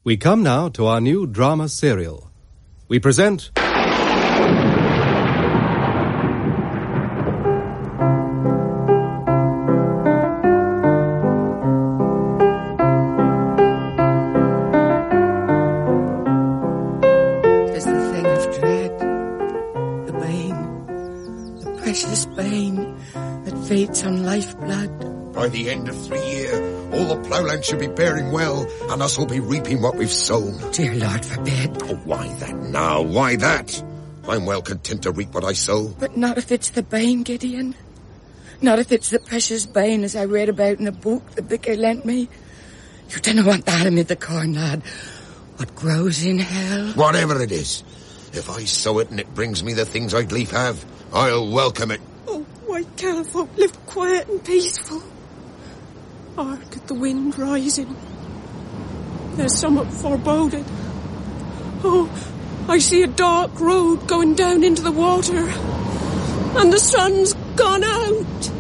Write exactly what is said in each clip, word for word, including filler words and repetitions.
We come now to our new drama serial. We present... There's the thing of dread, the bane, the precious bane that feeds on lifeblood. By the end of three year, all the ploughland should be bearing well, and us will be reaping what we've sown. Dear Lord forbid. Oh, why that now? Why that? I'm well content to reap what I sow. But not if it's the bane, Gideon. Not if it's the precious bane as I read about in the book the vicar lent me. You don't want that amid the corn, lad. What grows in hell? Whatever it is. If I sow it and it brings me the things I'd lief have, I'll welcome it. Oh, why can't folk live quiet and peaceful? Hark at the wind rising. There's somewhat foreboded. Oh, I see a dark road going down into the water. And the sun's gone out.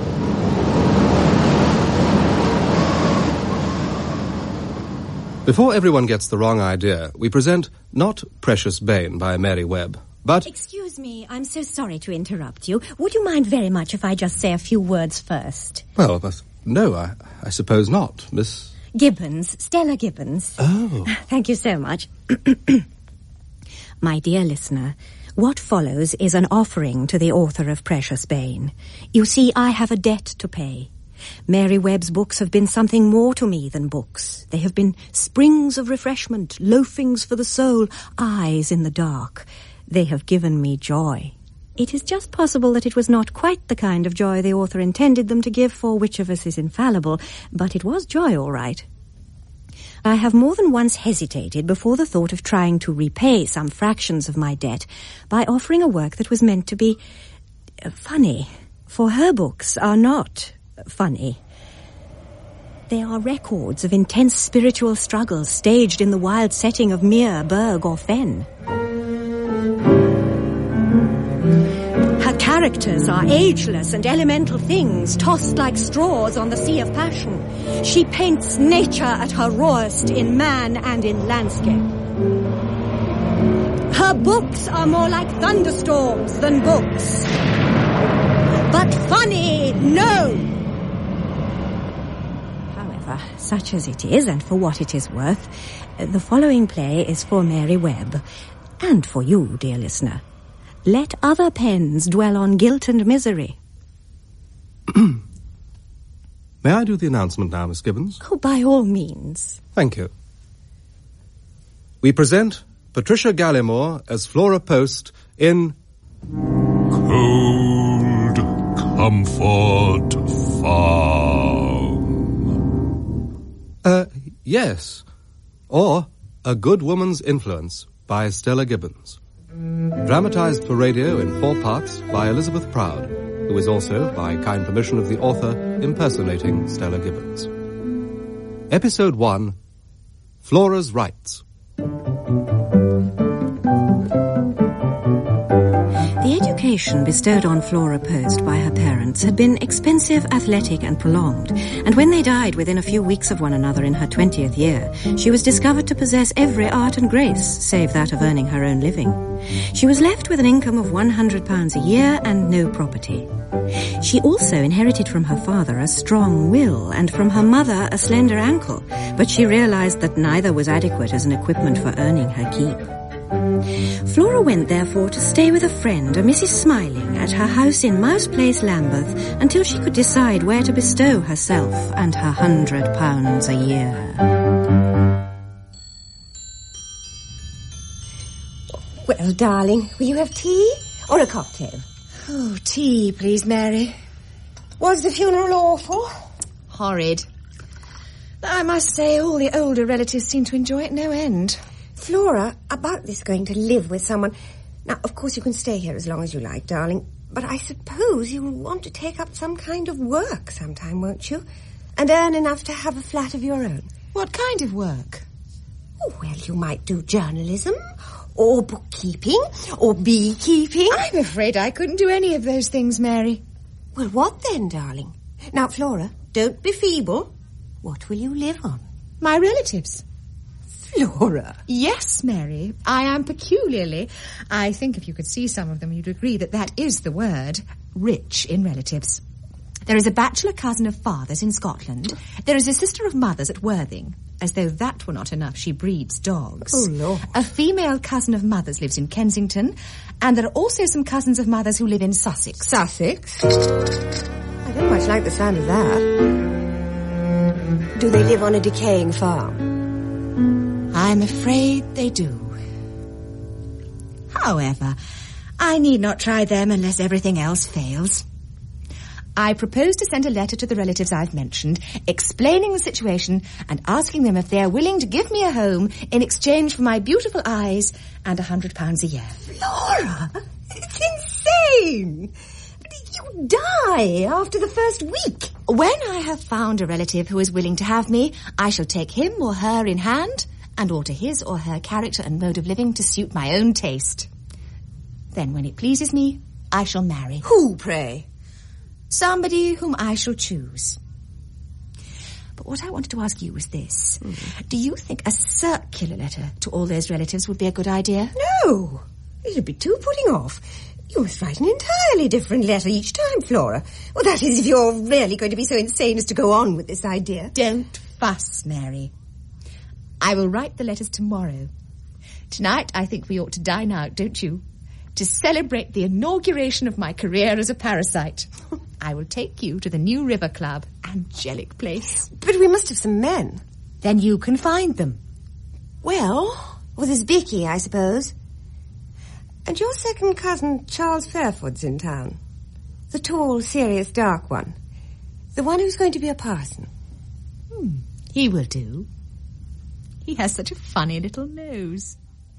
Before everyone gets the wrong idea, we present Not Precious Bane by Mary Webb, but... Excuse me, I'm so sorry to interrupt you. Would you mind very much if I just say a few words first? Well, but no, I, I suppose not, Miss... Gibbons, Stella Gibbons. Oh. Thank you so much. My dear listener, what follows is an offering to the author of Precious Bane. You see, I have a debt to pay. Mary Webb's books have been something more to me than books. They have been springs of refreshment, loafings for the soul, eyes in the dark. They have given me joy. It is just possible that it was not quite the kind of joy the author intended them to give, for which of us is infallible, but it was joy all right. I have more than once hesitated before the thought of trying to repay some fractions of my debt by offering a work that was meant to be funny, for her books are not funny. They are records of intense spiritual struggles staged in the wild setting of Mere, Berg or Fen. Her characters are ageless and elemental things tossed like straws on the sea of passion. She paints nature at her rawest in man and in landscape. Her books are more like thunderstorms than books. But funny, no! Such as it is, and for what it is worth, the following play is for Mary Webb, and for you, dear listener. Let other pens dwell on guilt and misery. May I do the announcement now, Miss Gibbons? Oh, by all means. Thank you. We present Patricia Gallimore as Flora Post in... Cold Comfort Farm. Uh, yes. Or A Good Woman's Influence by Stella Gibbons. Dramatized for radio in four parts by Elizabeth Proud, who is also, by kind permission of the author, impersonating Stella Gibbons. Episode one, Flora's Rights. The education bestowed on Flora Post by her parents had been expensive, athletic, and prolonged, and when they died within a few weeks of one another in her twentieth year, she was discovered to possess every art and grace, save that of earning her own living. She was left with an income of one hundred pounds a year and no property. She also inherited from her father a strong will and from her mother a slender ankle, but she realized that neither was adequate as an equipment for earning her keep. Flora went, therefore, to stay with a friend, a Missus Smiling, at her house in Mouse Place, Lambeth, until she could decide where to bestow herself and her hundred pounds a year. Well, darling, will you have tea or a cocktail? Oh, tea, please, Mary. Was the funeral awful? Horrid. I must say all the older relatives seem to enjoy it no end. Flora, about this going to live with someone... Now, of course, you can stay here as long as you like, darling, but I suppose you will want to take up some kind of work sometime, won't you? And earn enough to have a flat of your own. What kind of work? Oh, well, you might do journalism, or bookkeeping, or beekeeping. I'm afraid I couldn't do any of those things, Mary. Well, what then, darling? Now, Flora, don't be feeble. What will you live on? My relatives. Flora. Yes, Mary, I am peculiarly, I think if you could see some of them, you'd agree that that is the word, rich in relatives. There is a bachelor cousin of father's in Scotland. There is a sister of mother's at Worthing. As though that were not enough, she breeds dogs. Oh, Lord. A female cousin of mother's lives in Kensington, and there are also some cousins of mother's who live in Sussex. Sussex? I don't much like the sound of that. Do they live on a decaying farm? I'm afraid they do. However, I need not try them unless everything else fails. I propose to send a letter to the relatives I've mentioned, explaining the situation and asking them if they are willing to give me a home in exchange for my beautiful eyes and a hundred pounds a year. Flora, it's insane. You die after the first week. When I have found a relative who is willing to have me, I shall take him or her in hand and alter his or her character and mode of living to suit my own taste. Then when it pleases me, I shall marry. Who, pray? Somebody whom I shall choose. But what I wanted to ask you was this. Mm. Do you think a circular letter to all those relatives would be a good idea? No. It would be too putting off. You must write an entirely different letter each time, Flora. Well, that is if you're really going to be so insane as to go on with this idea. Don't fuss, Mary. I will write the letters tomorrow. Tonight I think we ought to dine out, don't you? To celebrate the inauguration of my career as a parasite. I will take you to the New River Club. Angelic place. But we must have some men. Then you can find them. Well, well, there's Vicky, I suppose. And your second cousin, Charles Fairford's in town. The tall, serious, dark one. The one who's going to be a parson. Hmm, he will do. He has such a funny little nose.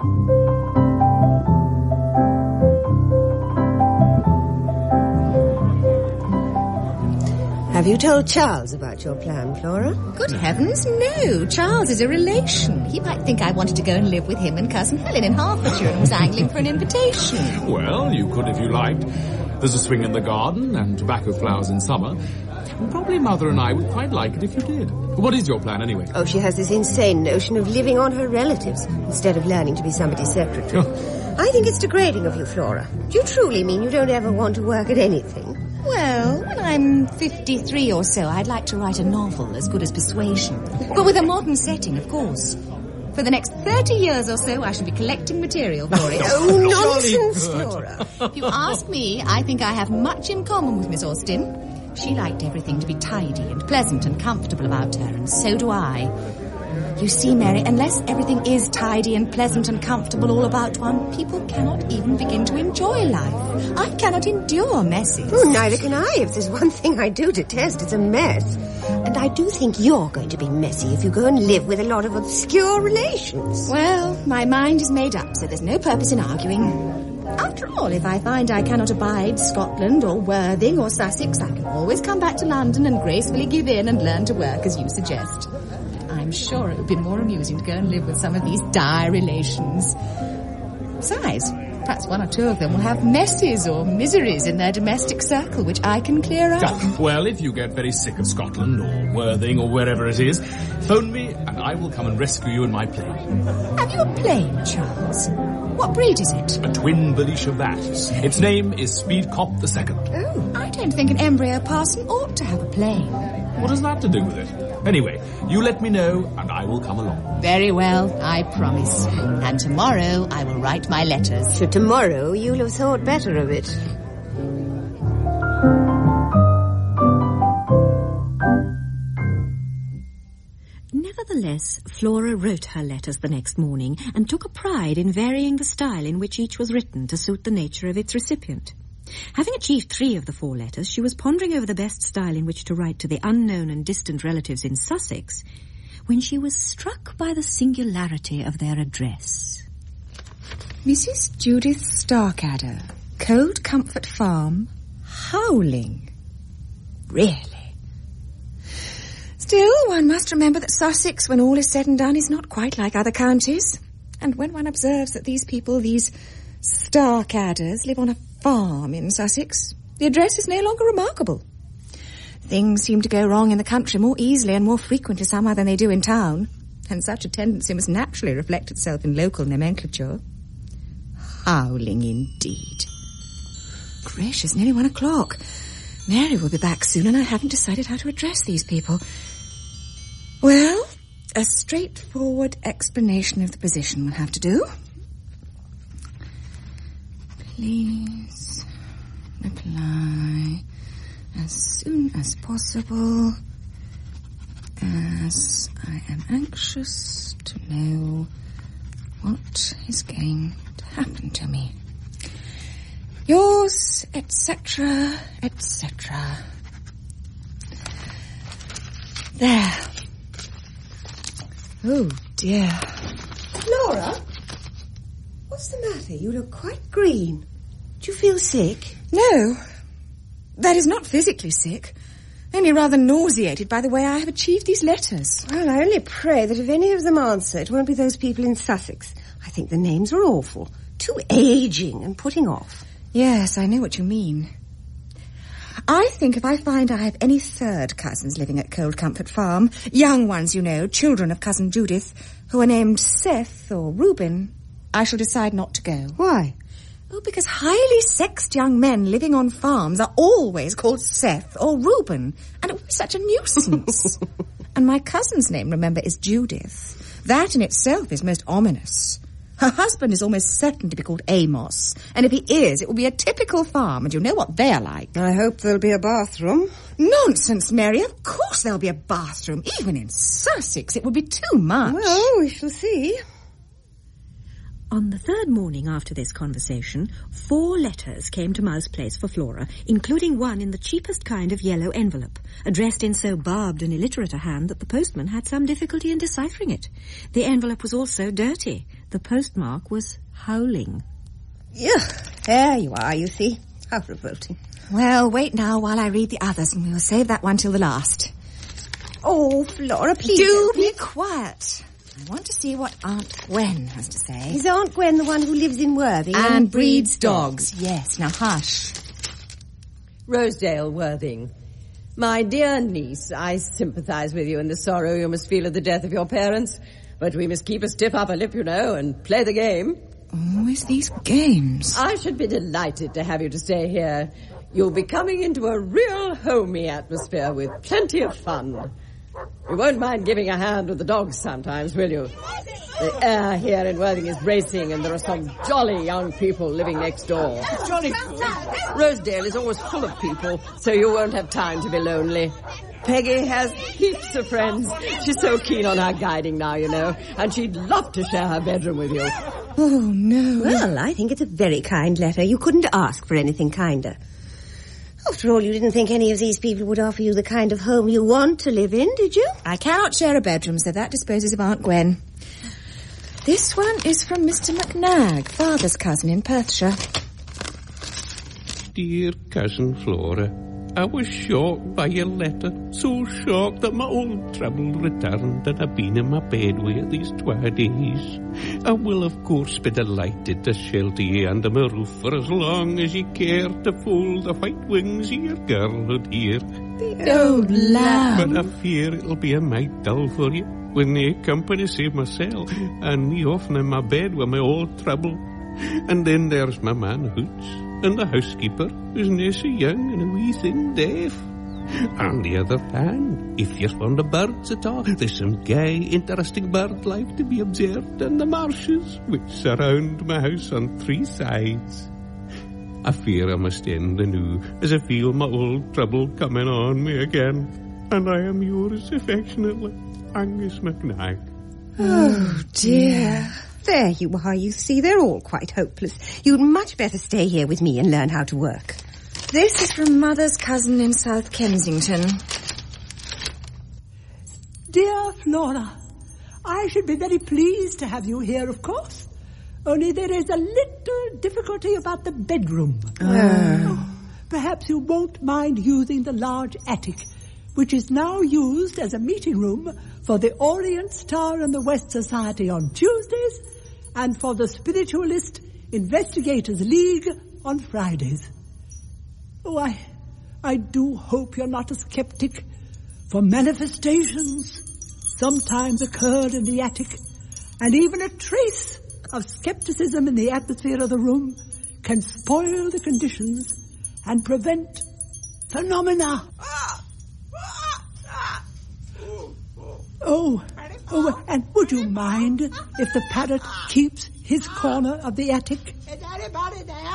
Have you told Charles about your plan, Flora? Good heavens, no. Charles is a relation. He might think I wanted to go and live with him and Cousin Helen in Hertfordshire and was angling for an invitation. Well, you could if you liked. There's a swing in the garden and tobacco flowers in summer. Probably Mother and I would quite like it if you did. What is your plan, anyway? Oh, she has this insane notion of living on her relatives instead of learning to be somebody's secretary. Oh. I think it's degrading of you, Flora. Do you truly mean you don't ever want to work at anything? Well, when I'm fifty-three or so, I'd like to write a novel as good as Persuasion. But with a modern setting, of course. For the next thirty years or so, I shall be collecting material for it. Oh, nonsense, Flora. If you ask me, I think I have much in common with Miss Austen. She liked everything to be tidy and pleasant and comfortable about her, and so do I. You see, Mary, unless everything is tidy and pleasant and comfortable all about one, people cannot even begin to enjoy life. I cannot endure messes. Oh, neither can I. If there's one thing I do detest, it's a mess. And I do think you're going to be messy if you go and live with a lot of obscure relations. Well, my mind is made up, so there's no purpose in arguing. After all, if I find I cannot abide Scotland or Worthing or Sussex, I can always come back to London and gracefully give in and learn to work as you suggest. I'm sure it would be more amusing to go and live with some of these dire relations. Besides, perhaps one or two of them will have messes or miseries in their domestic circle, which I can clear up. Yeah, well, if you get very sick of Scotland or Worthing or wherever it is, phone me and I will come and rescue you in my plane. Have you a plane, Charles? What breed is it? A twin Belisha Vats. Its name is Speedcop the Second. Oh, I don't think an embryo parson ought to have a plane. What has that to do with it? Anyway, you let me know and I will come along. Very well, I promise. And tomorrow I will write my letters. So tomorrow you'll have thought better of it. Nevertheless, Flora wrote her letters the next morning and took a pride in varying the style in which each was written to suit the nature of its recipient. Having achieved three of the four letters, she was pondering over the best style in which to write to the unknown and distant relatives in Sussex when she was struck by the singularity of their address. Missus Judith Starkadder, Cold Comfort Farm, Howling. Really? Still, one must remember that Sussex, when all is said and done, is not quite like other counties. And when one observes that these people, these Starkadders, live on a farm in Sussex, the address is no longer remarkable. Things seem to go wrong in the country more easily and more frequently somehow than they do in town. and such a tendency must naturally reflect itself in local nomenclature. Howling indeed. Gracious, nearly one o'clock. Mary will be back soon, and I haven't decided how to address these people. Well, a straightforward explanation of the position will have to do. Please reply as soon as possible, as I am anxious to know what is going to happen to me. Yours, et cetera, et cetera. There. Oh, dear. Flora? What's the matter? You look quite green. Do you feel sick? No. That is not physically sick. Only rather nauseated by the way I have achieved these letters. Well, I only pray that if any of them answer, it won't be those people in Sussex. I think the names are awful. Too ageing and putting off. Yes, I know what you mean. I think if I find I have any third cousins living at Cold Comfort Farm, young ones, you know, children of Cousin Judith, who are named Seth or Reuben, I shall decide not to go. Why? Oh, because highly sexed young men living on farms are always called Seth or Reuben, and it would be such a nuisance. And my cousin's name, remember, is Judith. That in itself is most ominous. Her husband is almost certain to be called Amos, and if he is, it will be a typical farm, and you know what they're like. I hope there'll be a bathroom. Nonsense, Mary. Of course there'll be a bathroom. Even in Sussex, it would be too much. Well, we shall see. On the third morning after this conversation, four letters came to Mouse Place for Flora, including one in the cheapest kind of yellow envelope, addressed in so barbed and illiterate a hand that the postman had some difficulty in deciphering it. The envelope was also dirty. The postmark was Howling. Yuck, there you are, you see. How revolting. Well, wait now while I read the others, and we will save that one till the last. Oh, Flora, please. Do be quiet. I want to see what Aunt Gwen has to say. Is Aunt Gwen the one who lives in Worthing? And, and breeds dogs. dogs. Yes, now hush. Rosedale, Worthing. My dear niece, I sympathise with you in the sorrow you must feel at the death of your parents, but we must keep a stiff upper lip, you know, and play the game. Always these games. I should be delighted to have you to stay here. You'll be coming into a real homey atmosphere with plenty of fun. You won't mind giving a hand with the dogs sometimes, will you? The air here in Worthing is bracing, and there are some jolly young people living next door. Jolly. Rosedale is always full of people, so you won't have time to be lonely. Peggy has heaps of friends. She's so keen on her guiding now, you know, and she'd love to share her bedroom with you. Oh, no. Well, I think it's a very kind letter. You couldn't ask for anything kinder. After all, you didn't think any of these people would offer you the kind of home you want to live in, did you? I cannot share a bedroom, so that disposes of Aunt Gwen. This one is from Mister McNagg, father's cousin in Perthshire. Dear Cousin Flora, I was shocked by your letter, so shocked that my old trouble returned and I've been in my bed with you these two days. I will, of course, be delighted to shelter you under my roof for as long as you care to fold the white wings of your girlhood here. The old lamb. But I fear it'll be a mite dull for you with no company save myself and me often in my bed with my old trouble. And then there's my man Hoots, and the housekeeper, who's no so young and a wee thin deaf. On the other hand, if you're fond of birds at all, there's some gay, interesting bird life to be observed in the marshes, which surround my house on three sides. I fear I must end anew, as I feel my old trouble coming on me again. And I am yours affectionately, Angus McNagg. Oh, dear. There you are, you see, they're all quite hopeless. You'd much better stay here with me and learn how to work. This is from Mother's cousin in South Kensington. Dear Flora, I should be very pleased to have you here, of course. Only there is a little difficulty about the bedroom. Oh. Perhaps you won't mind using the large attic, which is now used as a meeting room for the Orient Star and the West Society on Tuesdays and for the Spiritualist Investigators League on Fridays. Oh, I, I do hope you're not a skeptic, for manifestations sometimes occurred in the attic, and even a trace of skepticism in the atmosphere of the room can spoil the conditions and prevent phenomena. Oh, oh, and would you mind if the parrot keeps his corner of the attic? Is anybody there?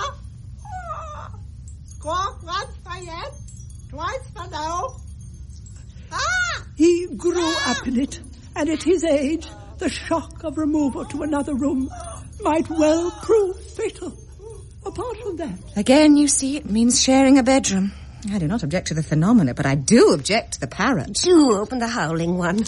Squawk once for yes, twice for no. Ah! He grew up in it, and at his age, the shock of removal to another room might well prove fatal. Apart from that... Again, you see, it means sharing a bedroom. I do not object to the phenomena, but I do object to the parrot. Do open the howling one.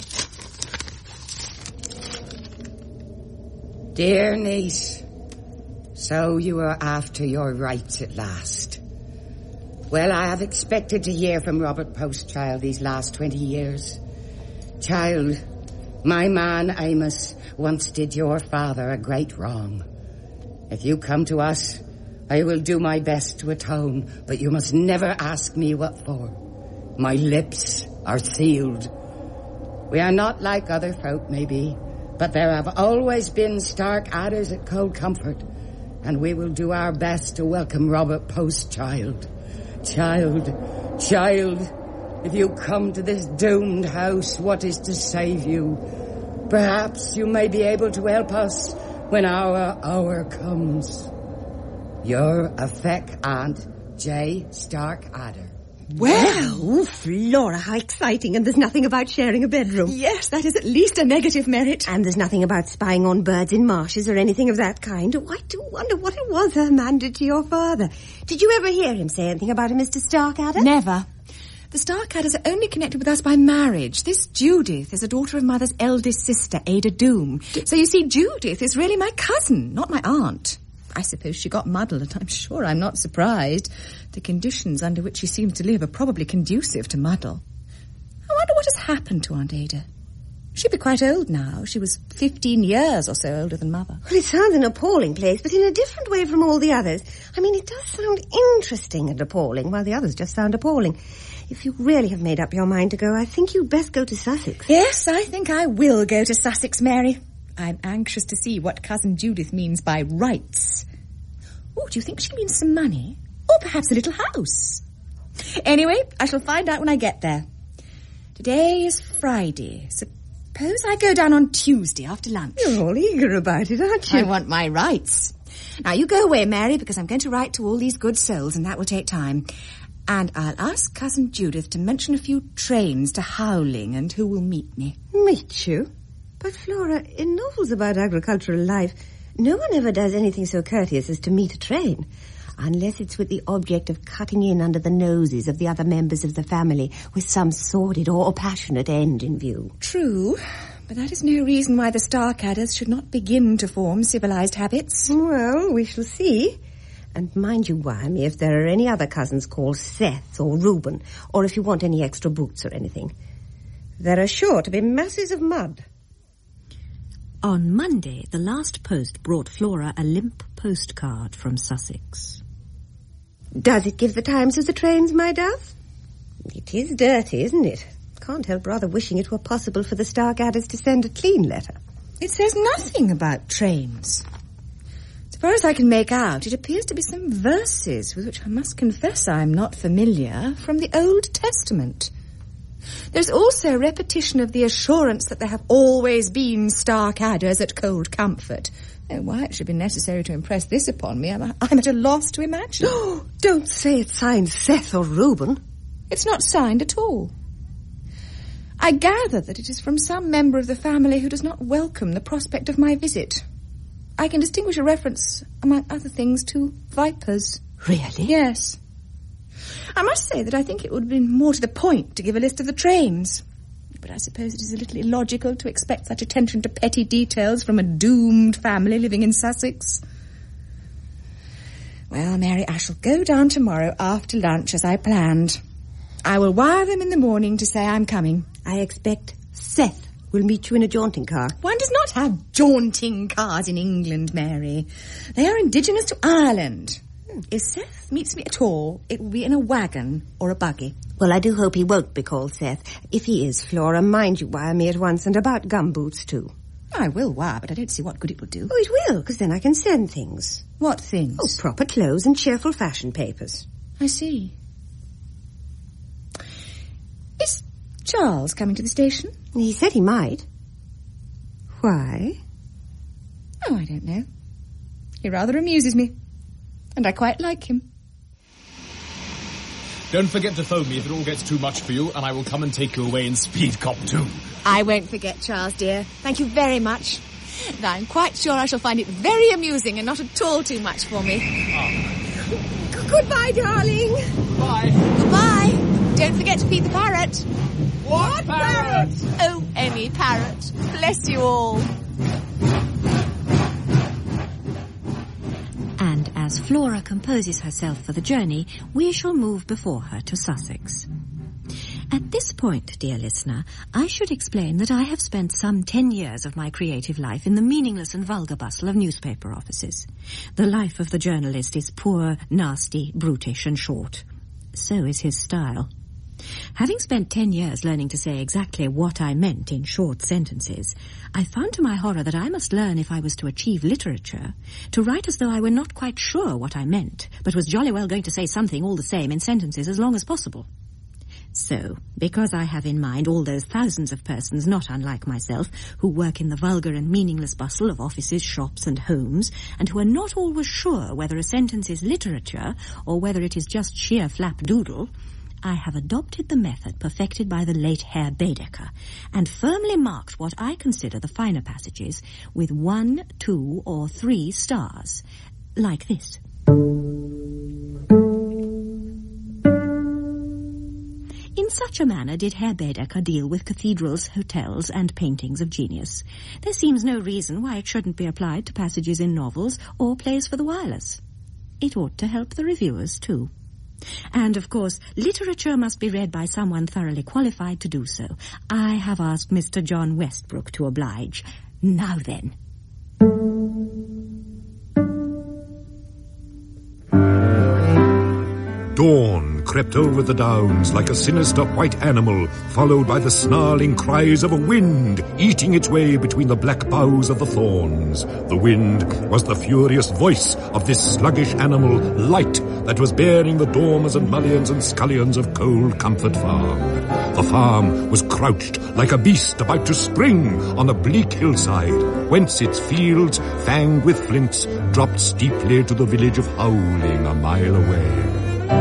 Dear niece, so you are after your rights at last. Well, I have expected to hear from Robert Postchild these last twenty years. Child, my man Amos once did your father a great wrong. If you come to us, I will do my best to atone, but you must never ask me what for. My lips are sealed. We are not like other folk, maybe, but there have always been stark adders at Cold Comfort, and we will do our best to welcome Robert Postchild. Child, child, if you come to this doomed house, what is to save you? Perhaps you may be able to help us when our hour comes. Your affect aunt, J. Starkadder. Well, Flora, how exciting. And there's nothing about sharing a bedroom. Yes, that is at least a negative merit. And there's nothing about spying on birds in marshes or anything of that kind. Oh, I do wonder what it was her man did to your father. Did you ever hear him say anything about a Mister Starkadder? Never. The Starkadders are only connected with us by marriage. This Judith is a daughter of Mother's eldest sister, Ada Doom. So you see, Judith is really my cousin, not my aunt. I suppose she got muddled, and I'm sure I'm not surprised. The conditions under which she seems to live are probably conducive to muddle. I wonder what has happened to Aunt Ada. She'd be quite old now. She was fifteen years or so older than Mother. Well, it sounds an appalling place, but in a different way from all the others. I mean, it does sound interesting and appalling, while the others just sound appalling. If you really have made up your mind to go, I think you'd best go to Sussex. Yes, I think I will go to Sussex, Mary. I'm anxious to see what Cousin Judith means by rights. Oh, do you think she means some money? Or perhaps a little house? Anyway, I shall find out when I get there. Today is Friday. Suppose I go down on Tuesday after lunch. You're all eager about it, aren't you? I want my rights. Now, you go away, Mary, because I'm going to write to all these good souls, and that will take time. And I'll ask Cousin Judith to mention a few trains to Howling and who will meet me. Meet you? But, Flora, in novels about agricultural life, no one ever does anything so courteous as to meet a train, unless it's with the object of cutting in under the noses of the other members of the family with some sordid or passionate end in view. True, but that is no reason why the Starkadders should not begin to form civilized habits. Well, we shall see. And mind you wire me if there are any other cousins called Seth or Reuben, or if you want any extra boots or anything. There are sure to be masses of mud. On Monday, the last post brought Flora a limp postcard from Sussex. Does it give the times of the trains, my dove? It is dirty, isn't it? Can't help rather wishing it were possible for the Starkadders to send a clean letter. It says nothing about trains. As far as I can make out, it appears to be some verses with which I must confess I'm not familiar from the Old Testament. There's also a repetition of the assurance that there have always been Starkadders at Cold Comfort. Oh, why it should be necessary to impress this upon me, I'm, I'm at a loss to imagine. Oh, don't say it's signed Seth or Reuben. It's not signed at all. I gather that it is from some member of the family who does not welcome the prospect of my visit. I can distinguish a reference, among other things, to vipers. Really? Yes. I must say that I think it would have been more to the point to give a list of the trains. But I suppose it is a little illogical to expect such attention to petty details from a doomed family living in Sussex. Well, Mary, I shall go down tomorrow after lunch as I planned. I will wire them in the morning to say I'm coming. I expect Seth will meet you in a jaunting car. One does not have jaunting cars in England, Mary. They are indigenous to Ireland. If Seth meets me at all, it will be in a wagon or a buggy. Well, I do hope he won't be called Seth. If he is, Flora, mind you wire me at once, and about gumboots, too. I will wire, but I don't see what good it will do. Oh, it will, because then I can send things. What things? Oh, proper clothes and cheerful fashion papers. I see. Is Charles coming to the station? He said he might. Why? Oh, I don't know. He rather amuses me. And I quite like him. Don't forget to phone me if it all gets too much for you, and I will come and take you away in Speed Cop two. I won't forget, Charles, dear. Thank you very much. And I'm quite sure I shall find it very amusing and not at all too much for me. Oh. Goodbye, darling. Bye. Goodbye. Don't forget to feed the parrot. What parrot? Oh, any parrot. Bless you all. And as Flora composes herself for the journey, we shall move before her to Sussex. At this point, dear listener, I should explain that I have spent some ten years of my creative life in the meaningless and vulgar bustle of newspaper offices. The life of the journalist is poor, nasty, brutish, and short. So is his style. Having spent ten years learning to say exactly what I meant in short sentences, I found to my horror that I must learn, if I was to achieve literature, to write as though I were not quite sure what I meant, but was jolly well going to say something all the same in sentences as long as possible. So, because I have in mind all those thousands of persons not unlike myself who work in the vulgar and meaningless bustle of offices, shops and homes, and who are not always sure whether a sentence is literature or whether it is just sheer flapdoodle, I have adopted the method perfected by the late Herr Baedeker and firmly marked what I consider the finer passages with one, two, or three stars, like this. In such a manner did Herr Baedeker deal with cathedrals, hotels, and paintings of genius. There seems no reason why it shouldn't be applied to passages in novels or plays for the wireless. It ought to help the reviewers, too. And, of course, literature must be read by someone thoroughly qualified to do so. I have asked Mister John Westbrook to oblige. Now then. Dawn crept over the downs like a sinister white animal, followed by the snarling cries of a wind eating its way between the black boughs of the thorns. The wind was the furious voice of this sluggish animal, Light, that was bearing the dormers and mullions and scullions of Cold Comfort Farm. The farm was crouched like a beast about to spring on a bleak hillside, whence its fields, fanged with flints, dropped steeply to the village of Howling a mile away.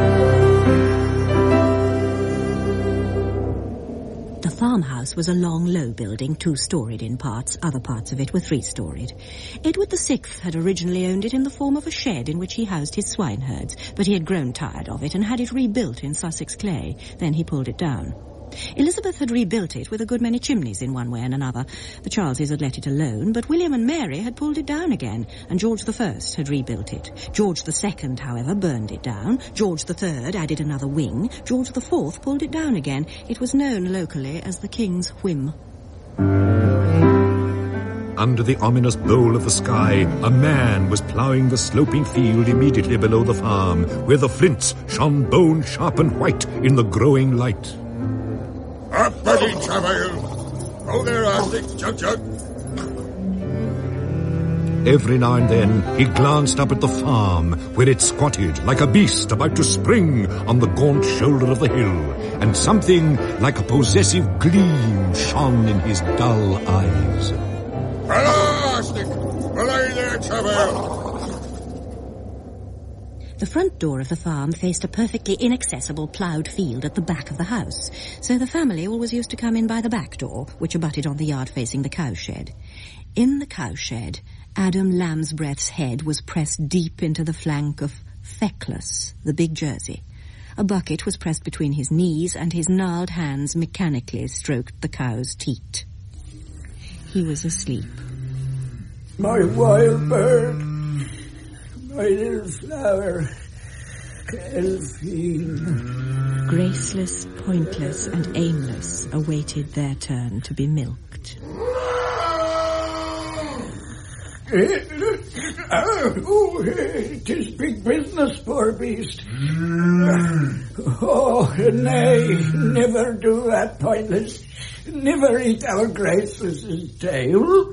The farmhouse was a long, low building, two-storied in parts. Other parts of it were three-storied. Edward the Sixth had originally owned it in the form of a shed in which he housed his swineherds, but he had grown tired of it and had it rebuilt in Sussex clay. Then he pulled it down. Elizabeth had rebuilt it with a good many chimneys in one way and another. The Charleses had let it alone, but William and Mary had pulled it down again, and George the First had rebuilt it. George the Second, however, burned it down. George the Third added another wing. George the Fourth pulled it down again. It was known locally as the King's Whim. Under the ominous bowl of the sky, a man was ploughing the sloping field immediately below the farm, where the flints shone bone-sharp and white in the growing light. Up, buddy, Travail! Oh, there, Arstic, Jug Jug! Every now and then he glanced up at the farm, where it squatted like a beast about to spring on the gaunt shoulder of the hill, and something like a possessive gleam shone in his dull eyes. Hello, Arstic! Belay there, Travail! The front door of the farm faced a perfectly inaccessible ploughed field at the back of the house, so the family always used to come in by the back door, which abutted on the yard facing the cowshed. In the cowshed, Adam Lambsbreath's head was pressed deep into the flank of Feckless, the big Jersey. A bucket was pressed between his knees, and his gnarled hands mechanically stroked the cow's teat. He was asleep. My wild bird, my little flower, Elfine. Graceless, pointless, and aimless awaited their turn to be milked. Oh, it is big business, poor beast. Oh, nay, never do that, Pointless. Never eat our Gracious's tail.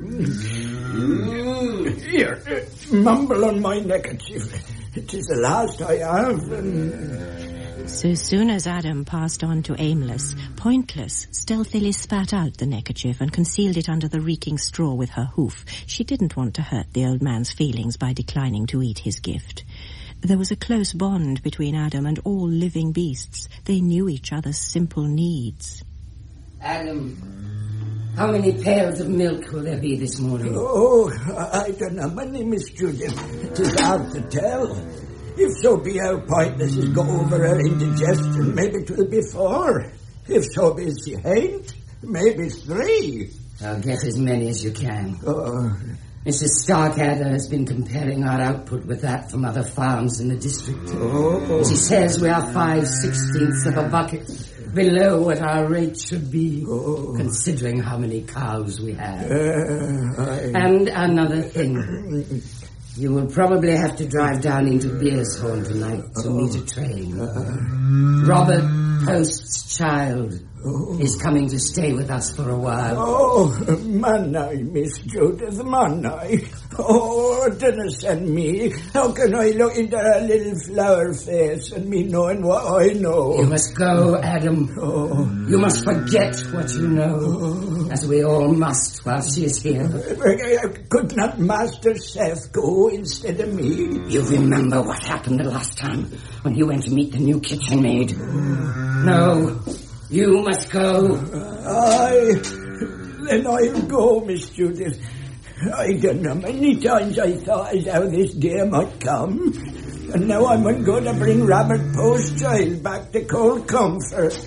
Here, mumble on my neckerchief. It is the last I have. And... So soon as Adam passed on to Aimless, Pointless stealthily spat out the neckerchief and concealed it under the reeking straw with her hoof. She didn't want to hurt the old man's feelings by declining to eat his gift. There was a close bond between Adam and all living beasts. They knew each other's simple needs. Adam, how many pails of milk will there be this morning? Oh, I don't know. My name is Judith. It is hard to tell. If so be how Pointless has got over her indigestion, maybe it will be four. If so be she ain't, maybe three. I'll get as many as you can. Oh. Missus Starkadder has been comparing our output with that from other farms in the district. Oh. She says we are five-sixteenths of a bucket below what our rate should be, oh. considering how many cows we have. Uh, I... And another thing. You will probably have to drive down into Beershorn tonight to meet a train. Uh, Robert Post's child oh. is coming to stay with us for a while. Oh, man, I, Miss Judith, man, I. Oh, dinna send me. How can I look into her little flower face and me knowing what I know? You must go, Adam. Oh. You must forget what you know, oh. as we all must while she is here. Could not Master Seth go instead of me? You remember what happened the last time when you went to meet the new kitchen maid? Oh. No, you must go. Aye, then I'll go, Miss Judith. I don't know many times I thought as how this day might come. And now I'm going to bring Robert Post's child back to cold comfort.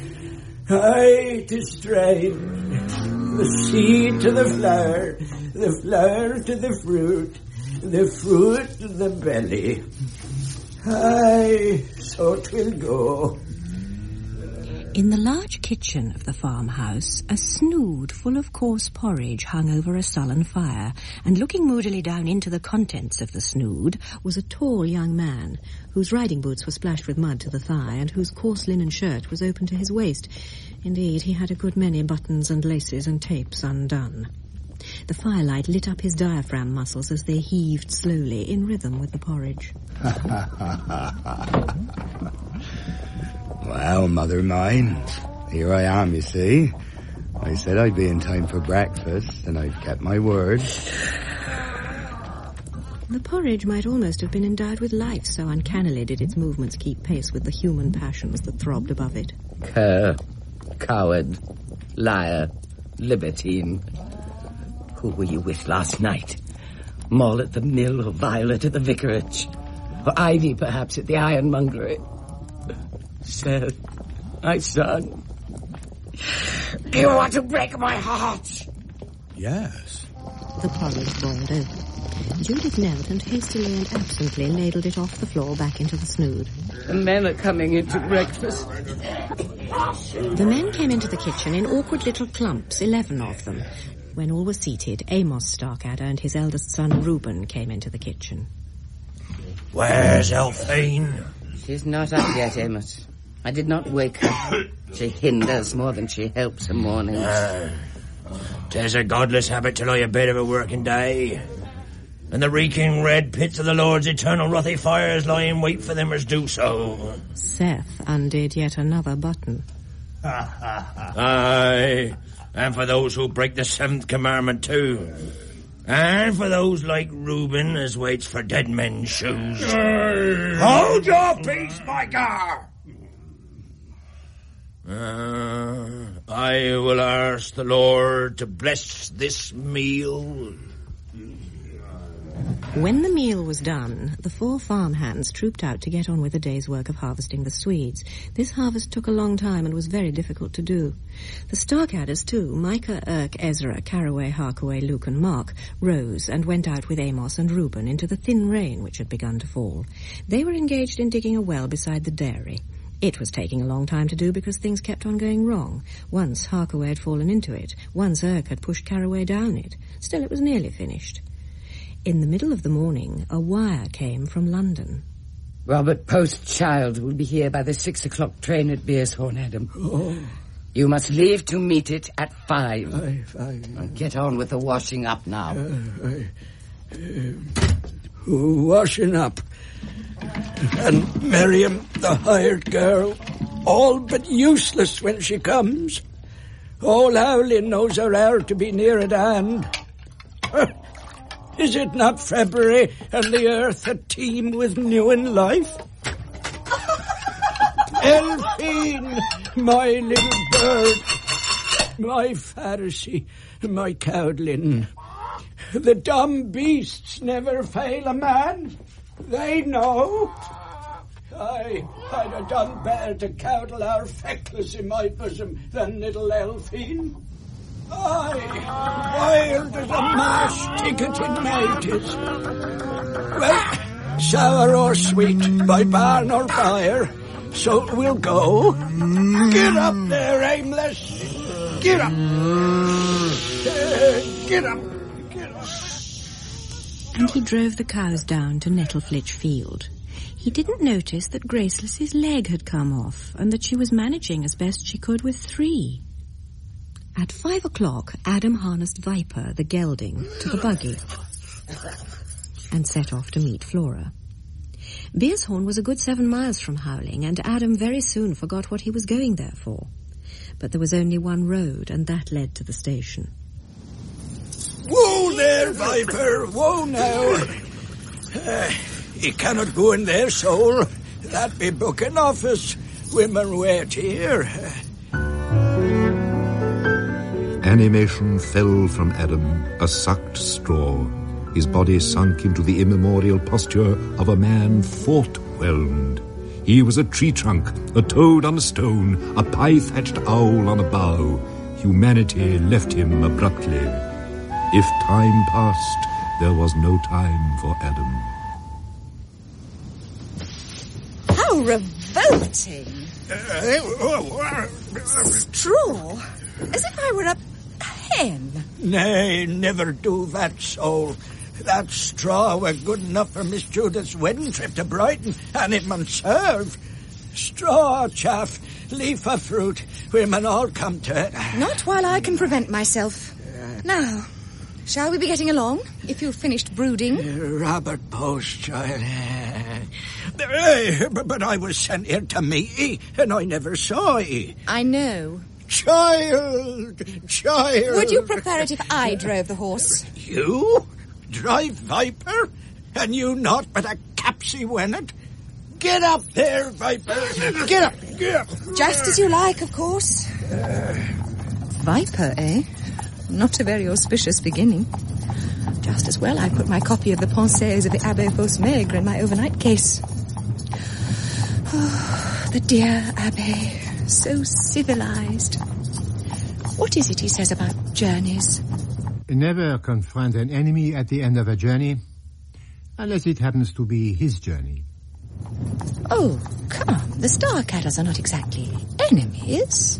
Aye, 'tis strange. The seed to the flower, the flower to the fruit, the fruit to the belly. Aye, so 'twill go. In the large kitchen of the farmhouse, a snood full of coarse porridge hung over a sullen fire, and looking moodily down into the contents of the snood was a tall young man, whose riding boots were splashed with mud to the thigh, and whose coarse linen shirt was open to his waist. Indeed, he had a good many buttons and laces and tapes undone. The firelight lit up his diaphragm muscles as they heaved slowly in rhythm with the porridge. Well, mother mine, here I am, you see. I said I'd be in time for breakfast, and I've kept my word. The porridge might almost have been endowed with life, so uncannily did its movements keep pace with the human passions that throbbed above it. Cur, coward, liar, libertine. Who were you with last night? Moll at the mill, or Violet at the vicarage? Or Ivy, perhaps, at the ironmongery? Seth, my son, you want to break my heart? Yes. The porridge boiled over. Judith knelt and hastily and absently ladled it off the floor back into the snood. The men are coming into breakfast. The men came into the kitchen in awkward little clumps, eleven of them. When all were seated, Amos Starkadder and his eldest son Reuben came into the kitchen. Where's Elphine? She's not up yet, Amos. I did not wake her. She hinders more than she helps a morning. Uh, 'tis a godless habit to lie abed of a working day. And the reeking red pits of the Lord's eternal wrathy fires lie in wait for them as do so. Seth undid yet another button. Aye, and for those who break the seventh commandment too. And for those like Reuben as waits for dead men's shoes. Aye. Hold your peace, Micah! Uh, I will ask the Lord to bless this meal. When the meal was done, the four farmhands trooped out to get on with the day's work of harvesting the Swedes. This harvest took a long time and was very difficult to do. The Starkadders, too, Micah, Erk, Ezra, Caraway, Harkaway, Luke and Mark, rose and went out with Amos and Reuben into the thin rain which had begun to fall. They were engaged in digging a well beside the dairy. It was taking a long time to do because things kept on going wrong. Once Harkaway had fallen into it. Once Erk had pushed Caraway down it. Still, it was nearly finished. In the middle of the morning, a wire came from London. Robert Postchild will be here by the six o'clock train at Beershorn, Adam. Oh. You must leave to meet it at five. Aye, aye. And get on with the washing up now. Uh, aye. Uh, washing up. And Miriam, the hired girl, all but useless when she comes. All Howling knows her hour to be near at hand. Is it not February and the earth a teem with new in life? Elphine, my little bird, my Pharisee, my cowlin. The dumb beasts never fail a man. They know. Aye, I'd have done better to coddle our feckless in my bosom than little Elphine. Aye, wild as a mash ticketed mate is. Well, sour or sweet, by barn or byre, so we'll go. Get up there, aimless. Get up. Uh, get up. Get up. And he drove the cows down to Nettleflitch Field. He didn't notice that Graceless's leg had come off and that she was managing as best she could with three. At five o'clock, Adam harnessed Viper, the gelding, to the buggy and set off to meet Flora. Beershorn was a good seven miles from Howling, and Adam very soon forgot what he was going there for. But there was only one road, and that led to the station. Whoa there, Viper! Whoa now! Uh, you cannot go in there, soul. That be booking office. Women wait here. Animation fell from Adam, a sucked straw. His body sunk into the immemorial posture of a man fort-whelmed. He was a tree trunk, a toad on a stone, a pie-thatched owl on a bough. Humanity left him abruptly. If time passed, there was no time for Adam. How revolting! Straw, as if I were a hen. Nay, never do that, soul. That straw were good enough for Miss Judith's wedding trip to Brighton, and it mun serve. Straw, chaff, leaf of fruit, we mun all come to it. Not while I can prevent myself. Now, shall we be getting along, if you've finished brooding? Uh, Robert Postchild. Uh, but, but I was sent here to meet ye, and I never saw ye. I know. Child, child. Would you prefer it if I drove the horse? You? Drive Viper? And you not but a capsy wennet? Get up there, Viper. Get up, get up. Just as you like, of course. Uh, Viper, eh? Not a very auspicious beginning. Just as well I put my copy of the Pensées of the Abbé Fausse-Maigre in my overnight case. Oh, the dear Abbé, so civilized. What is it he says about journeys? Never confront an enemy at the end of a journey, unless it happens to be his journey. Oh, come, the Starcatters are not exactly enemies.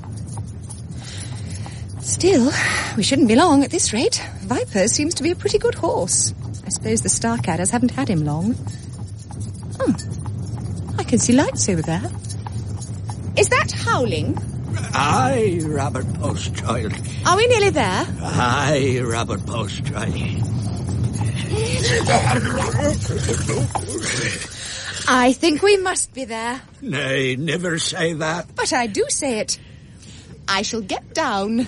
Still, we shouldn't be long at this rate. Viper seems to be a pretty good horse. I suppose the Starcatters haven't had him long. Oh, I can see lights over there. Is that Howling? Aye, Robert Postchild. Are we nearly there? Aye, Robert Postchild. I think we must be there. Nay, never say that. But I do say it. I shall get down.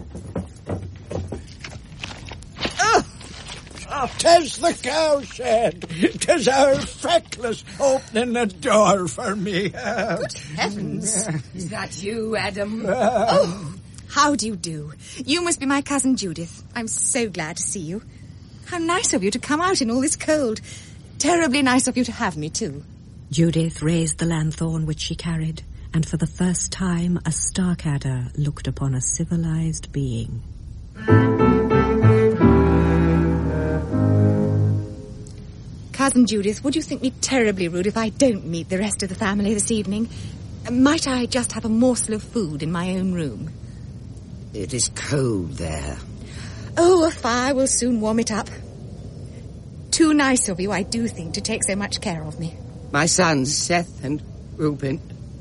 Oh, 'tis the cowshed. 'Tis our feckless opening the door for me. Good heavens. Is that you, Adam? Uh, oh, how do you do? You must be my cousin Judith. I'm so glad to see you. How nice of you to come out in all this cold. Terribly nice of you to have me, too. Judith raised the lanthorn which she carried, and for the first time a Starkadder looked upon a civilized being. Cousin Judith, would you think me terribly rude if I don't meet the rest of the family this evening? Might I just have a morsel of food in my own room? It is cold there. Oh, a fire will soon warm it up. too nice of you, I do think, to take so much care of me. My sons, Seth and Reuben.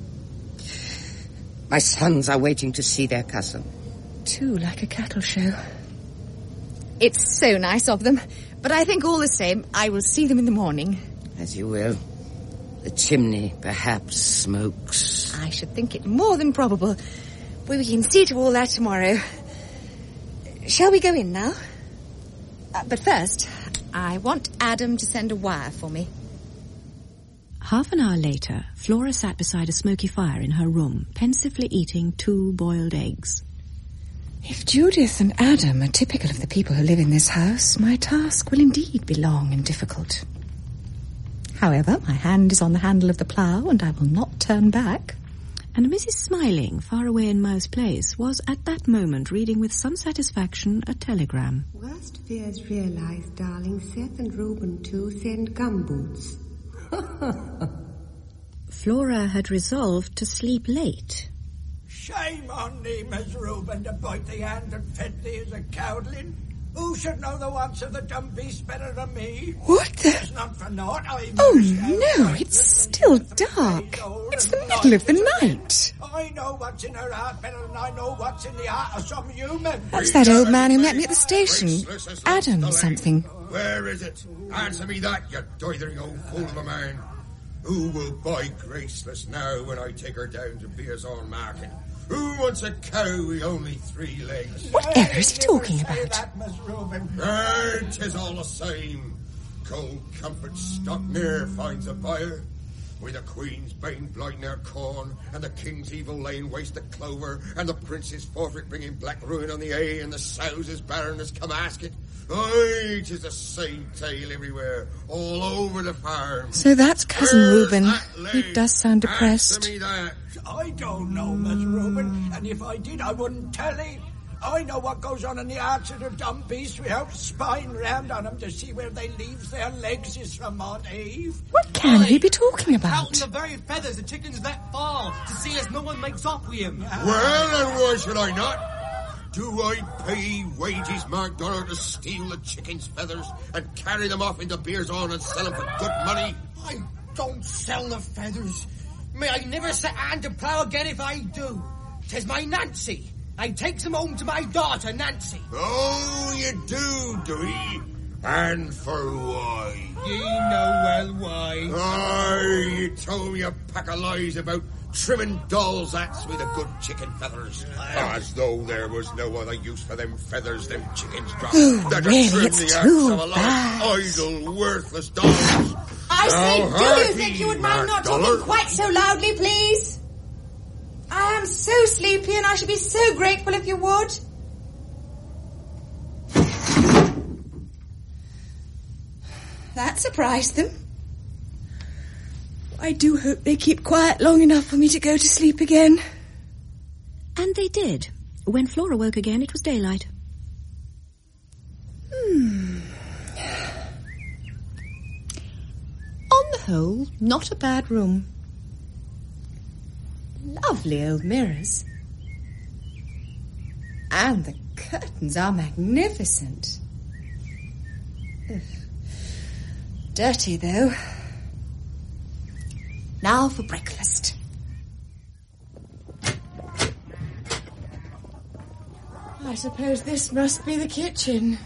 My sons are waiting to see their cousin. Too like a cattle show. It's so nice of them, but I think all the same, I will see them in the morning. As you will. The chimney perhaps smokes. I should think it more than probable. But we can see to all that tomorrow. Shall we go in now? Uh, but first, I want Adam to send a wire for me. Half an hour later, Flora sat beside a smoky fire in her room, pensively eating two boiled eggs. If Judith and Adam are typical of the people who live in this house, my task will indeed be long and difficult. However, my hand is on the handle of the plough, and I will not turn back. And Missus Smiling, far away in Mouse Place, was at that moment reading with some satisfaction a telegram. Worst fears realized, darling. Seth and Reuben, too, send gumboots. Flora had resolved to sleep late. Shame on thee, Miss Reuben, to bite the hand that fed thee as a cowdling. Who should know the wants of the dumb beast better than me? What the... It's not for naught. I oh, no, it's still dark. It's the middle of the night. I know what's in her heart better than I know what's in the heart of some human. That's that old man who met me at the station. Adam something. Where is it? Answer me that, you doithering old fool of a man. Who will buy Graceless now when I take her down to Beersall Market? Who wants a cow with only three legs? Whatever is he talking about? Ah, 'tis all the same. Cold comfort stock ne'er finds a buyer. With the Queen's bane blighting our corn, and the King's evil laying waste the clover, and the Prince's forfeit bringing black ruin on the A, and the sows as barren as Camasket. Aye, 'tis the same tale everywhere, all over the farm. So that's Cousin Where's Reuben. that He leg? does sound depressed. Answer me that. I don't know, Miss Reuben, and if I did, I wouldn't tell thee. I know what goes on in the hearts of the dumb beasts without spying round on them to see where they leaves their legs is from Aunt Eve. What can he be talking about? Counting the very feathers the chickens let fall to see as no one makes off with him. Well, and why should I not? Do I pay wages, Mark Dollar, to steal the chickens' feathers and carry them off into Beersall and sell them for good money? I don't sell the feathers. May I never set hand to plough again if I do. 'Tis my Nancy. I takes them home to my daughter, Nancy. Oh, you do, do ye? And for why? Ye know well why. Aye, you told me a pack of lies about trimming dolls' hats with the good chicken feathers. As though there was no other use for them feathers them chickens drop. Oh, They're to really, trim it's the too hats of a lot bad. of idle, worthless dolls. I say, Now, do you hearty, think you would mind Mark not Dollar? talking quite so loudly, please? I am so sleepy and I should be so grateful if you would. That surprised them. I do hope they keep quiet long enough for me to go to sleep again. And they did. When Flora woke again, it was daylight. Hmm. On the whole, not a bad room. Lovely old mirrors. And the curtains are magnificent. Ugh. Dirty, though. Now for breakfast. I suppose this must be the kitchen.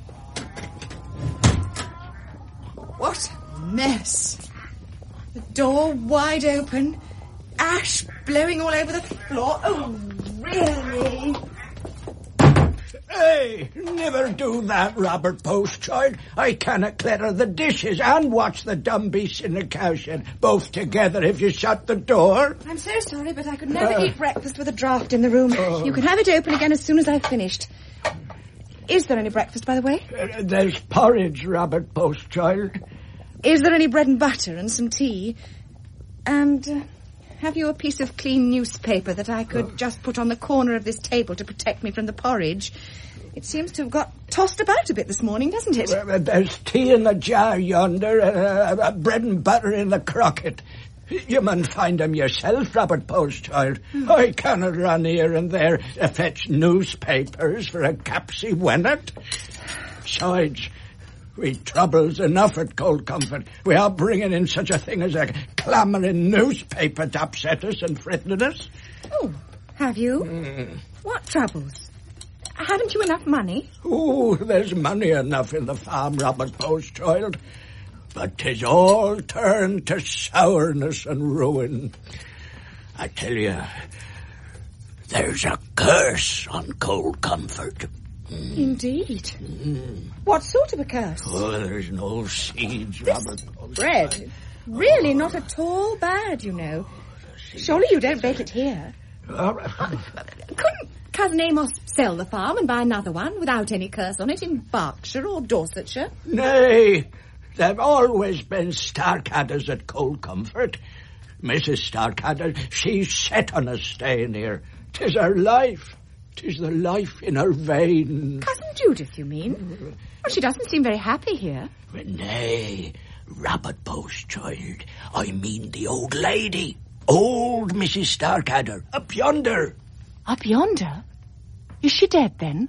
What a mess. The door wide open. Ash blowing all over the floor. Oh, really? Hey, never do that, Robert Postchild. I cannot clear the dishes and watch the dumb beasts in the cowshed, both together if you shut the door. I'm so sorry, but I could never Uh, eat breakfast with a draught in the room. Oh. You can have it open again as soon as I've finished. Is there any breakfast, by the way? Uh, there's porridge, Robert Postchild. Is there any bread and butter and some tea? And uh, have you a piece of clean newspaper that I could just put on the corner of this table to protect me from the porridge? It seems to have got tossed about a bit this morning, doesn't it? Uh, there's tea in the jar yonder, uh, uh, bread and butter in the crocket. You mun find them yourself, Robert Postchild. Hmm. I cannot run here and there to fetch newspapers for a capsy wennet. Besides, We troubles enough at Cold Comfort. We are bringing in such a thing as a clamouring newspaper to upset us and frighten us. Oh, have you? Mm. What troubles? Haven't you enough money? Oh, there's money enough in the farm, Robert Post, child. But 'tis all turned to sourness and ruin. I tell you, there's a curse on Cold Comfort. Mm. Indeed. Mm. What sort of a curse? Oh, there's no seeds, This Robert Post. bread. Really not at all bad, you know. Surely you don't bake it here. Uh, Couldn't Cousin Amos sell the farm and buy another one without any curse on it in Berkshire or Dorsetshire? Nay, there've always been Starcadders at Cold Comfort. Missus Starcadder, she's set on us staying here. 'Tis her life. 'Tis the life in her veins. Cousin Judith, you mean? Well, she doesn't seem very happy here. Nay, Robert Post, child. I mean the old lady. Old Missus Starcadder, up yonder. Up yonder? Is she dead, then?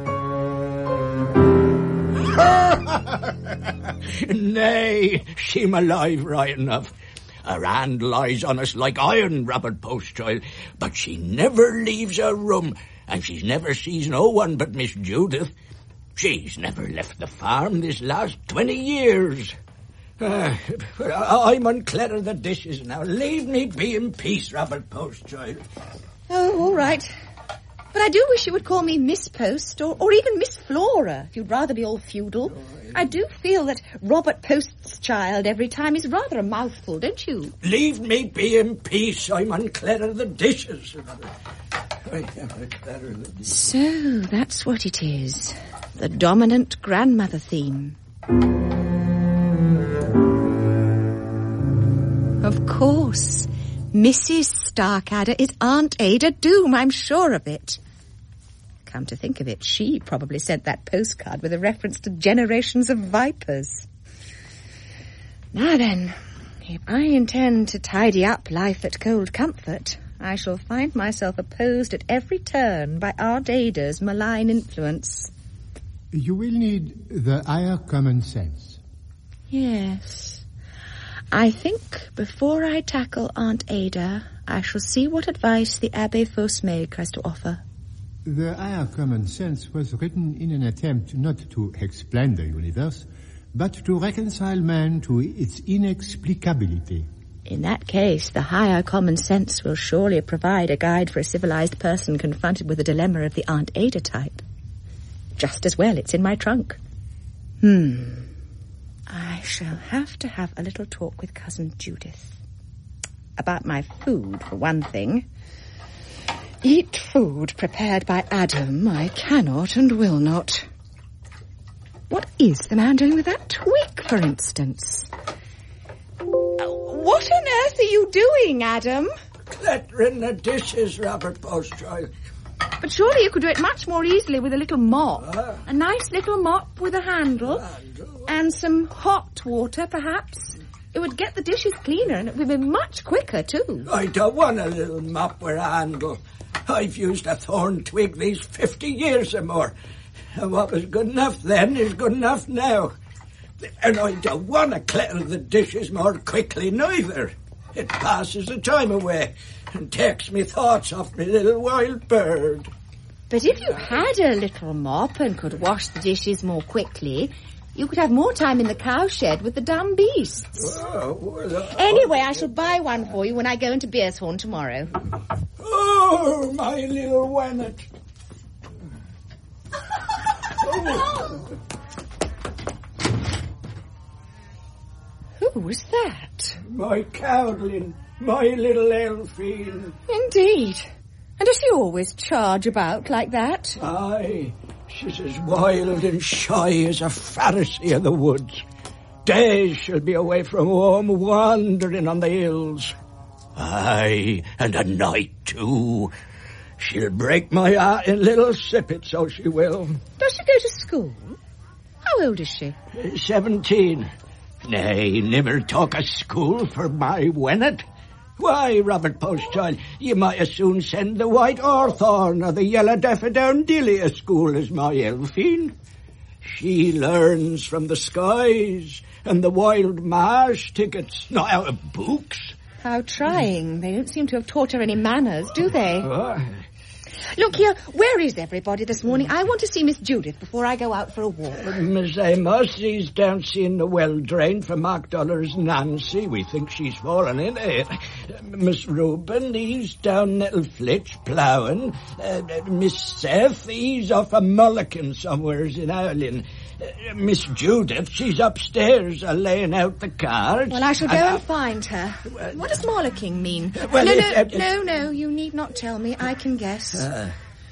Nay, she'm alive right enough. Her hand lies on us like iron, Robert Post, child, but she never leaves her room, and she's never sees no one but Miss Judith. She's never left the farm this last twenty years. Uh, I'm unclear the dishes now. Leave me be in peace, Robert Post, child. Oh, all right. But I do wish you would call me Miss Post, or, or even Miss Flora, if you'd rather be all feudal. I do feel that Robert Post's child every time is rather a mouthful, don't you? Leave me be in peace. I'm unclear the dishes. So, that's what it is. The dominant grandmother theme. Of course. Missus Starcadder is Aunt Ada Doom, I'm sure of it. Come to think of it, she probably sent that postcard with a reference to generations of vipers. Now then, if I intend to tidy up life at Cold Comfort, I shall find myself opposed at every turn by Aunt Ada's malign influence. You will need the higher common sense. Yes. I think before I tackle Aunt Ada, I shall see what advice the Abbe Fosmaig has to offer. The higher common sense was written in an attempt not to explain the universe, but to reconcile man to its inexplicability. In that case, the higher common sense will surely provide a guide for a civilized person confronted with the dilemma of the Aunt Ada type. Just as well, it's in my trunk. Hmm. I shall have to have a little talk with Cousin Judith. About my food, for one thing. Eat food prepared by Adam I cannot and will not. What is the man doing with that twig, for instance? What on earth are you doing, Adam? Clattering the dishes, Robert Post, child. But surely you could do it much more easily with a little mop. Ah. A nice little mop with a handle. handle. And some hot water, perhaps. It would get the dishes cleaner and it would be much quicker, too. I don't want a little mop with a handle. I've used a thorn twig these fifty years or more. And what was good enough then is good enough now. And I don't want to clear the dishes more quickly, neither. It passes the time away and takes me thoughts off me little wild bird. But if you had a little mop and could wash the dishes more quickly, you could have more time in the cowshed with the dumb beasts. Oh, well, uh, anyway, I shall buy one for you when I go into Beershorn tomorrow. Oh, my little Wennet. Oh. Who was that? My cowlin, my little Elfine. Indeed. And does she always charge about like that? Aye, she's as wild and shy as a Pharisee of the woods. Days she'll be away from home, wandering on the hills. Aye, and a night too. She'll break my heart in little sippets, so she will. Does she go to school? How old is she? Seventeen. Nay, never talk of school for my Wennet. Why, Robert Post, child, you might as soon send the white hawthorn or the yellow daffodil to school as my Elfine. She learns from the skies and the wild marsh tickets, not out of books. How trying. They don't seem to have taught her any manners, do they? Oh. Look here, where is everybody this morning? I want to see Miss Judith before I go out for a walk. Miss Amos, she's down seeing the well drained for Mark Dollar's Nancy. We think she's fallen in it. Miss Reuben, he's down Nettle Flitch ploughing. Uh, Miss Seth, he's off a mulligan somewheres in Ireland. Uh, Miss Judith, she's upstairs uh, laying out the cards. Well, I shall go and, and uh, find her. What does Mollicking mean? Well, no, it's, no, uh, no, no, you need not tell me. I can guess. Uh,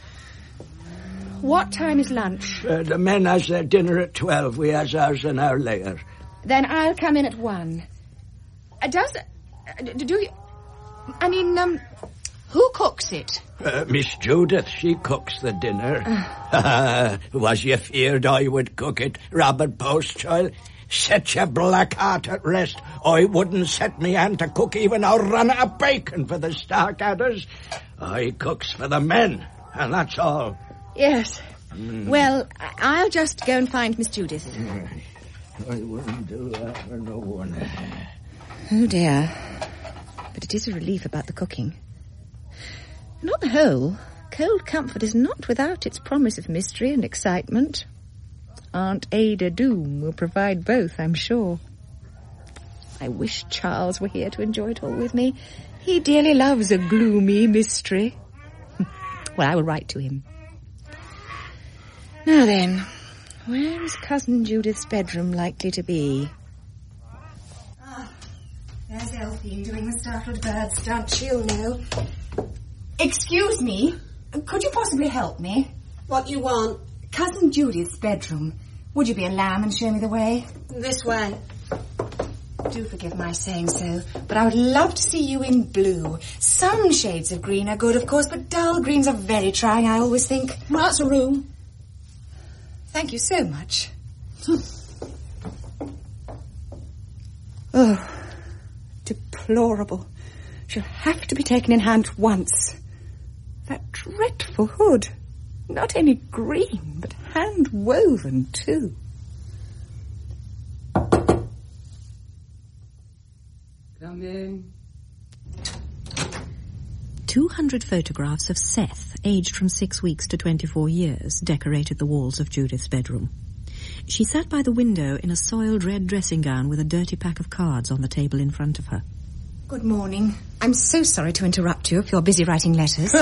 What time is lunch? uh, the men has their dinner at twelve. We has ours an hour later. Then I'll come in at one. Uh, does... Uh, do you... I mean, um... who cooks it? Uh, Miss Judith, she cooks the dinner. Uh. Was you feared I would cook it, Robert Postchild? Set your black heart at rest. I wouldn't set me hand to cook even a runner of bacon for the Starcadders. I cooks for the men, and that's all. Yes. Mm. Well, I- I'll just go and find Miss Judith. I wouldn't do that for no one. Oh, dear. But it is a relief about the cooking. And on the whole, Cold Comfort is not without its promise of mystery and excitement. Aunt Ada Doom will provide both, I'm sure. I wish Charles were here to enjoy it all with me. He dearly loves a gloomy mystery. Well, I will write to him. Now then, where is Cousin Judith's bedroom likely to be? Ah, there's Elfie doing the startled bird stunt. She'll know. Excuse me, could you possibly help me? What you want? Cousin Judith's bedroom. Would you be a lamb and show me the way? This way. Do forgive my saying so, but I would love to see you in blue. Some shades of green are good, of course, but dull greens are very trying, I always think. Well, that's a room. Thank you so much. Oh, deplorable. She'll have to be taken in hand at once. That dreadful hood. Not only green, but hand-woven, too. Come in. Two hundred photographs of Seth, aged from six weeks to twenty-four years, decorated the walls of Judith's bedroom. She sat by the window in a soiled red dressing gown with a dirty pack of cards on the table in front of her. Good morning. I'm so sorry to interrupt you if you're busy writing letters.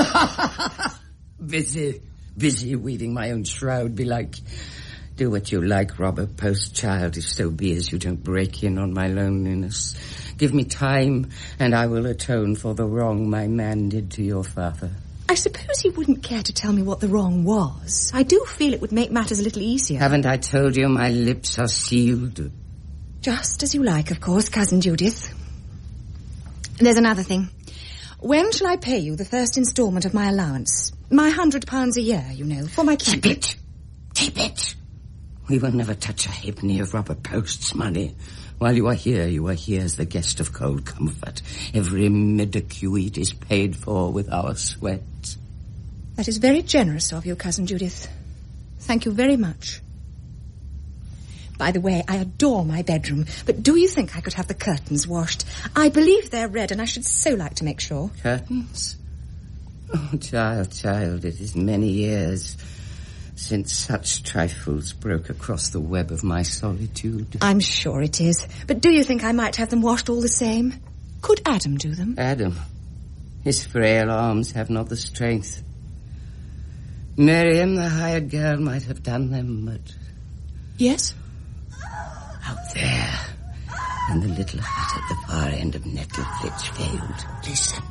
Busy, busy weaving my own shroud, belike. Do what you like, Robert Postchild, if so be as you don't break in on my loneliness. Give me time, and I will atone for the wrong my man did to your father. I suppose you wouldn't care to tell me what the wrong was. I do feel it would make matters a little easier. Haven't I told you my lips are sealed? Just as you like, of course, Cousin Judith. There's another thing. When shall I pay you the first instalment of my allowance? My hundred pounds a year, you know, for my keep. Keep it. Keep it. We will never touch a halfpenny of Robert Post's money. While you are here, you are here as the guest of Cold Comfort. Every midquid is paid for with our sweat. That is very generous of you, Cousin Judith. Thank you very much. By the way, I adore my bedroom, but do you think I could have the curtains washed? I believe they're red, and I should so like to make sure. Curtains? Oh, child, child, it is many years since such trifles broke across the web of my solitude. I'm sure it is. But do you think I might have them washed all the same? Could Adam do them? Adam? His frail arms have not the strength. Miriam, the hired girl, might have done them, but... Yes? Out there, in the little hut at the far end of Nettle Flitch Field. Listen.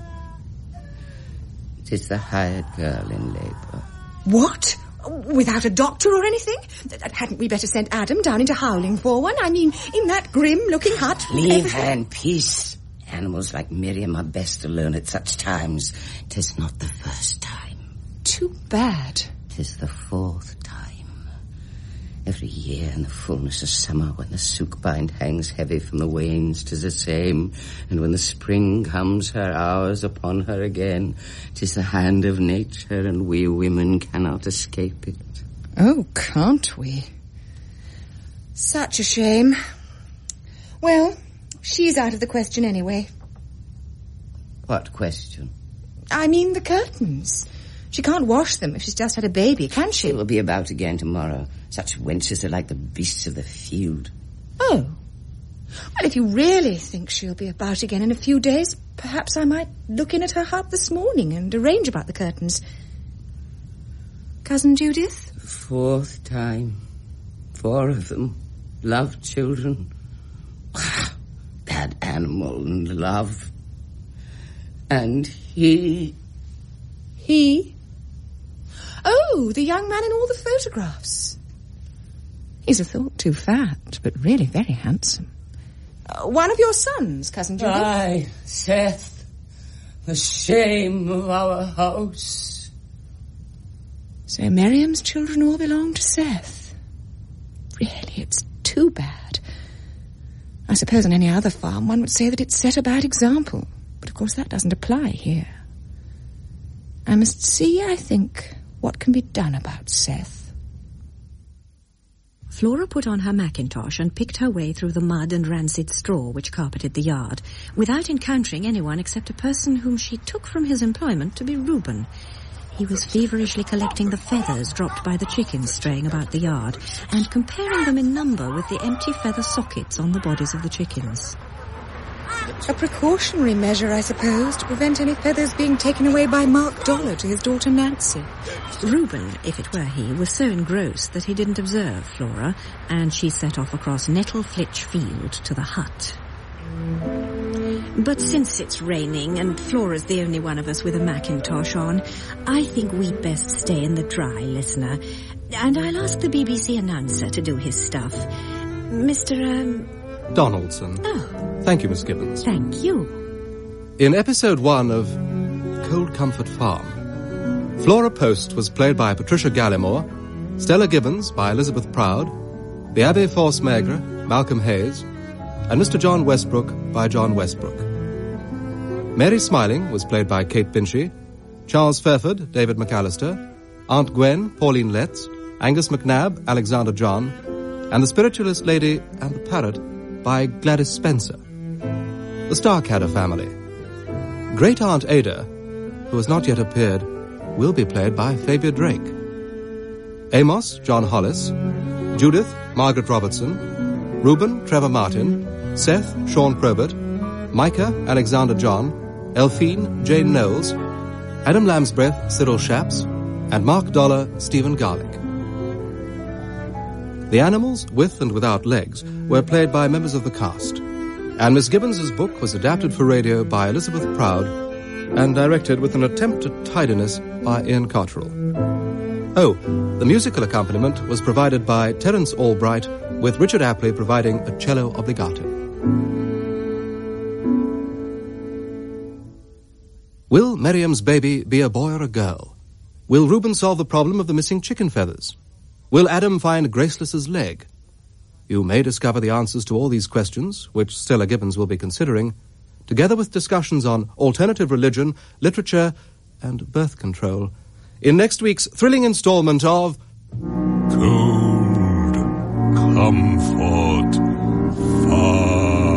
It is the hired girl in labour. What? Without a doctor or anything? Hadn't we better send Adam down into Howling for one? I mean, in that grim-looking hut. Leave her in peace. Animals like Miriam are best alone at such times. 'Tis not the first time. Too bad. 'Tis the fourth time. Every year in the fullness of summer, when the sookbind hangs heavy from the wains, 'tis the same. And when the spring comes, her hours upon her again. 'Tis the hand of nature, and we women cannot escape it. Oh, can't we? Such a shame. Well, she's out of the question anyway. What question? I mean the curtains. She can't wash them if she's just had a baby, can she? She will be about again tomorrow. Such wenches are like the beasts of the field. Oh. Well, if you really think she'll be about again in a few days, perhaps I might look in at her hut this morning and arrange about the curtains. Cousin Judith? The fourth time. Four of them. Love children. That animal and love. And he... He? Oh, the young man in all the photographs. He's a thought too fat, but really very handsome. Uh, one of your sons, Cousin Judith? Aye, Seth. The shame of our house. So Miriam's children all belong to Seth. Really, it's too bad. I suppose on any other farm one would say that it set a bad example. But of course that doesn't apply here. I must see, I think, what can be done about Seth. Flora put on her mackintosh and picked her way through the mud and rancid straw which carpeted the yard, without encountering anyone except a person whom she took from his employment to be Reuben. He was feverishly collecting the feathers dropped by the chickens straying about the yard, and comparing them in number with the empty feather sockets on the bodies of the chickens. A precautionary measure, I suppose, to prevent any feathers being taken away by Mark Dollar to his daughter Nancy. Reuben, if it were he, was so engrossed that he didn't observe Flora, and she set off across Nettleflitch Field to the hut. But since it's raining and Flora's the only one of us with a mackintosh on, I think we'd best stay in the dry, listener. And I'll ask the B B C announcer to do his stuff. Mister, um... Donaldson. Oh. Thank you, Miss Gibbons. Thank you. In episode one of Cold Comfort Farm, Flora Post was played by Patricia Gallimore, Stella Gibbons by Elizabeth Proud, the Abbé Force Maigre, Malcolm Hayes, and Mister John Westbrook by John Westbrook. Mary Smiling was played by Kate Binchy, Charles Fairford, David McAllister, Aunt Gwen, Pauline Letts, Angus McNabb, Alexander John, and the Spiritualist Lady and the Parrot by Gladys Spencer. The Starkadder family. Great Aunt Ada, who has not yet appeared, will be played by Fabia Drake. Amos, John Hollis, Judith, Margaret Robertson, Reuben, Trevor Martin, Seth, Sean Probert, Micah, Alexander John, Elphine, Jane Knowles, Adam Lambsbreath, Cyril Shaps, and Mark Dollar, Stephen Garlick. The animals, with and without legs, were played by members of the cast, and Miss Gibbons's book was adapted for radio by Elizabeth Proud and directed with an attempt at tidiness by Ian Cotterill. Oh, the musical accompaniment was provided by Terence Albright, with Richard Apley providing a cello obbligato. Will Miriam's baby be a boy or a girl? Will Reuben solve the problem of the missing chicken feathers? Will Adam find Graceless's leg? You may discover the answers to all these questions, which Stella Gibbons will be considering, together with discussions on alternative religion, literature, and birth control, in next week's thrilling installment of Cold Comfort Farm.